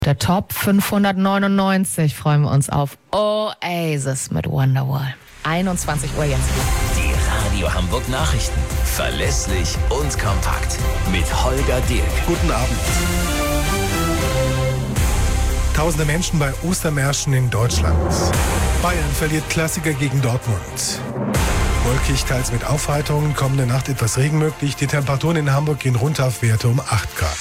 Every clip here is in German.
Der Top 599 freuen wir uns auf Oasis mit Wonderwall. 21 Uhr jetzt. Die Radio Hamburg Nachrichten. Verlässlich und kompakt. Mit Holger Dirk. Guten Abend. Tausende Menschen bei Ostermärschen in Deutschland. Bayern verliert Klassiker gegen Dortmund. Wolkig, teils mit Aufheiterungen, kommende Nacht etwas Regen möglich. Die Temperaturen in Hamburg gehen runter auf Werte um 8 Grad.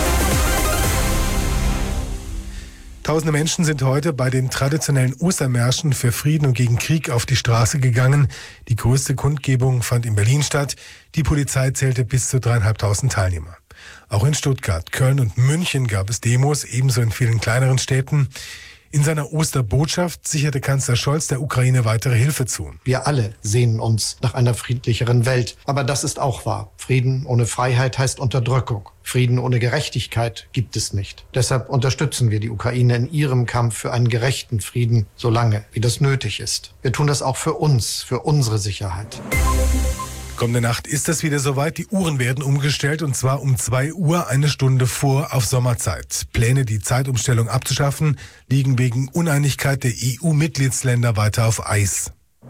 Tausende Menschen sind heute bei den traditionellen Ostermärschen für Frieden und gegen Krieg auf die Straße gegangen. Die größte Kundgebung fand in Berlin statt. Die Polizei zählte bis zu 3.500 Teilnehmer. Auch in Stuttgart, Köln und München gab es Demos, ebenso in vielen kleineren Städten. In seiner Osterbotschaft sicherte Kanzler Scholz der Ukraine weitere Hilfe zu. Wir alle sehnen uns nach einer friedlicheren Welt. Aber das ist auch wahr. Frieden ohne Freiheit heißt Unterdrückung. Frieden ohne Gerechtigkeit gibt es nicht. Deshalb unterstützen wir die Ukraine in ihrem Kampf für einen gerechten Frieden, solange wie das nötig ist. Wir tun das auch für uns, für unsere Sicherheit. Kommende Nacht ist es wieder soweit. Die Uhren werden umgestellt und zwar um 2 Uhr, eine Stunde vor auf Sommerzeit. Pläne, die Zeitumstellung abzuschaffen, liegen wegen Uneinigkeit der EU-Mitgliedsländer weiter auf Eis.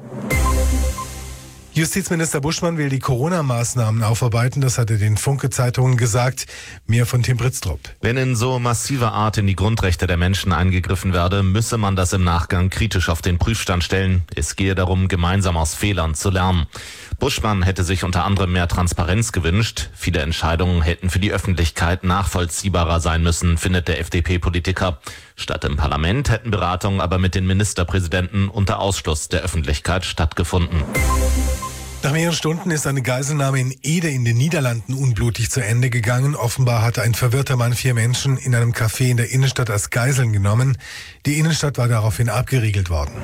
Justizminister Buschmann will die Corona-Maßnahmen aufarbeiten, das hat er den Funke-Zeitungen gesagt. Mehr von Tim Britztrup. Wenn in so massiver Art in die Grundrechte der Menschen eingegriffen werde, müsse man das im Nachgang kritisch auf den Prüfstand stellen. Es gehe darum, gemeinsam aus Fehlern zu lernen. Buschmann hätte sich unter anderem mehr Transparenz gewünscht. Viele Entscheidungen hätten für die Öffentlichkeit nachvollziehbarer sein müssen, findet der FDP-Politiker. Statt im Parlament hätten Beratungen aber mit den Ministerpräsidenten unter Ausschluss der Öffentlichkeit stattgefunden. Nach mehreren Stunden ist eine Geiselnahme in Ede in den Niederlanden unblutig zu Ende gegangen. Offenbar hatte ein verwirrter Mann 4 Menschen in einem Café in der Innenstadt als Geiseln genommen. Die Innenstadt war daraufhin abgeriegelt worden.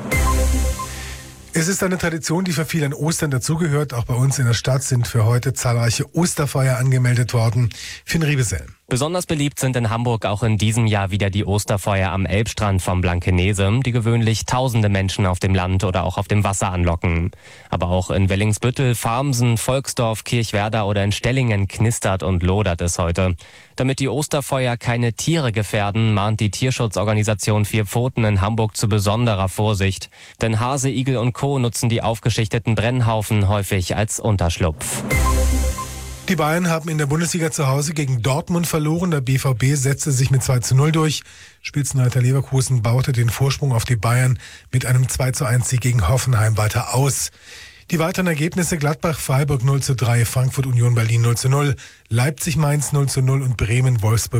Es ist eine Tradition, die für viele an Ostern dazugehört. Auch bei uns in der Stadt sind für heute zahlreiche Osterfeuer angemeldet worden. Finn Riebesell. Besonders beliebt sind in Hamburg auch in diesem Jahr wieder die Osterfeuer am Elbstrand vom Blankenese, die gewöhnlich tausende Menschen auf dem Land oder auch auf dem Wasser anlocken. Aber auch in Wellingsbüttel, Farmsen, Volksdorf, Kirchwerder oder in Stellingen knistert und lodert es heute. Damit die Osterfeuer keine Tiere gefährden, mahnt die Tierschutzorganisation Vier Pfoten in Hamburg zu besonderer Vorsicht. Denn Hase, Igel und Co. nutzen die aufgeschichteten Brennhaufen häufig als Unterschlupf. Die Bayern haben in der Bundesliga zu Hause gegen Dortmund verloren. Der BVB setzte sich mit 2:0 durch. Spitzenreiter Leverkusen baute den Vorsprung auf die Bayern mit einem 2:1 gegen Hoffenheim weiter aus. Die weiteren Ergebnisse: Gladbach-Freiburg 0:3, Frankfurt-Union Berlin 0:0, Leipzig-Mainz 0:0 und Bremen-Wolfsburg